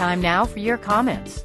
Time now for your comments.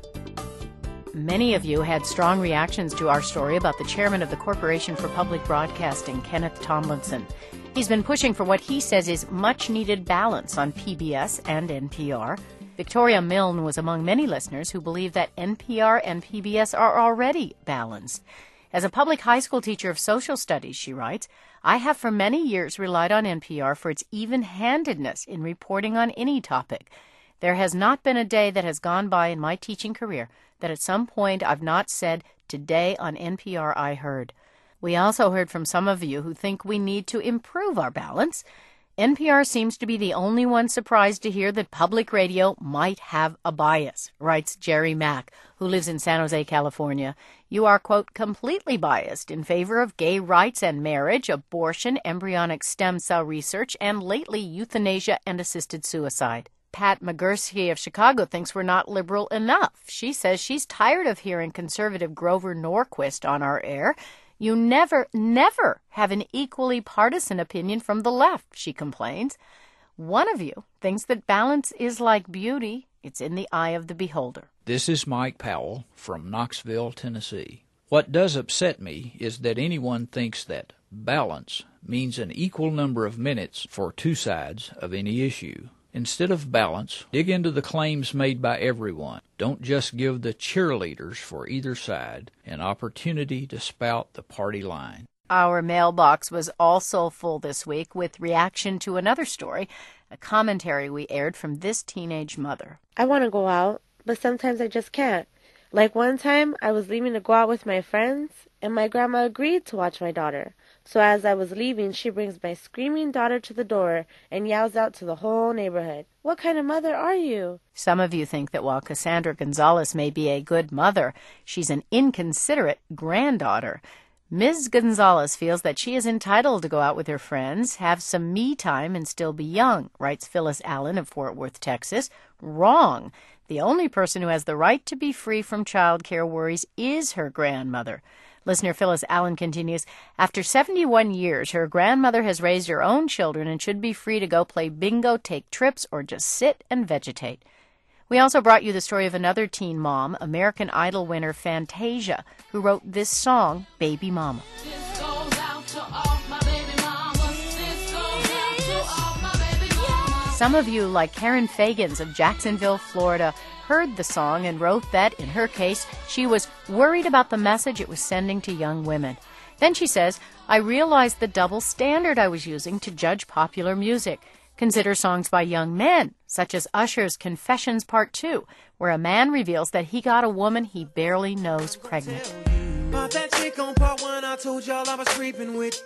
Many of you had strong reactions to our story about the chairman of the Corporation for Public Broadcasting, Kenneth Tomlinson. He's been pushing for what he says is much-needed balance on PBS and NPR. Victoria Milne was among many listeners who believe that NPR and PBS are already balanced. As a public high school teacher of social studies, she writes, I have for many years relied on NPR for its even-handedness in reporting on any topic. There has not been a day that has gone by in my teaching career that at some point I've not said, today on NPR I heard. We also heard from some of you who think we need to improve our balance. NPR seems to be the only one surprised to hear that public radio might have a bias, writes Jerry Mack, who lives in San Jose, California. You are, quote, completely biased in favor of gay rights and marriage, abortion, embryonic stem cell research, and lately euthanasia and assisted suicide. Pat McGursky of Chicago thinks we're not liberal enough. She says she's tired of hearing conservative Grover Norquist on our air. You never have an equally partisan opinion from the left, she complains. One of you thinks that balance is like beauty. It's in the eye of the beholder. This is Mike Powell from Knoxville, Tennessee. What does upset me is that anyone thinks that balance means an equal number of minutes for two sides of any issue. Instead of balance, dig into the claims made by everyone. Don't just give the cheerleaders for either side an opportunity to spout the party line. Our mailbox was also full this week with reaction to another story, a commentary we aired from this teenage mother. I want to go out, but sometimes I just can't. Like one time, I was leaving to go out with my friends, and my grandma agreed to watch my daughter. So as I was leaving, she brings my screaming daughter to the door and yells out to the whole neighborhood, "What kind of mother are you?" Some of you think that while Cassandra Gonzalez may be a good mother, she's an inconsiderate granddaughter. Ms. Gonzalez feels that she is entitled to go out with her friends, have some me time, and still be young, writes Phyllis Allen of Fort Worth, Texas. Wrong. The only person who has the right to be free from child care worries is her grandmother. Listener Phyllis Allen continues, after 71 years, her grandmother has raised her own children and should be free to go play bingo, take trips, or just sit and vegetate. We also brought you the story of another teen mom, American Idol winner Fantasia, who wrote this song, Baby Mama. This goes out to all my baby mamas. This goes out to all my baby mamas. Some of you, like Karen Fagans of Jacksonville, Florida, heard the song and wrote that, in her case, she was worried about the message it was sending to young women. Then she says, I realized the double standard I was using to judge popular music. Consider songs by young men, such as Usher's Confessions Part 2, where a man reveals that he got a woman he barely knows pregnant. About that chick on part 1, I told y'all I was creeping with.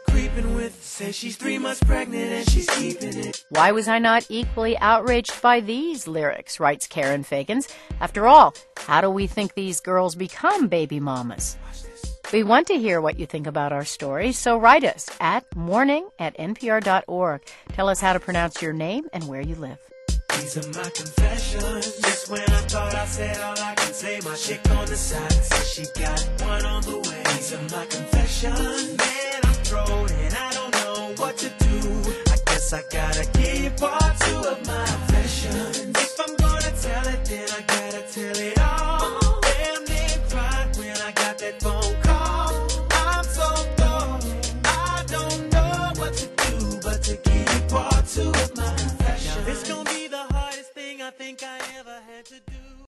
Say she's 3 months pregnant and she's keeping it. Why was I not equally outraged by these lyrics, writes Karen Fagans. After all, how do we think these girls become baby mamas? We want to hear what you think about our story, so write us at morning@npr.org. Tell us how to pronounce your name and where you live. These are my confessions. Just when I thought I said all I can say, my chick on the side says she got one on the way. These are my confessions. Man, I'm thrown and I don't know what to do. I guess I gotta give you part 2 of my confessions. If I'm gonna tell it, then I gotta tell it all. Damn, they cried when I got that phone call. I'm so dumb, I don't know what to do but to give you part 2 of my confessions. It's gonna be the hardest thing I think I ever had to do.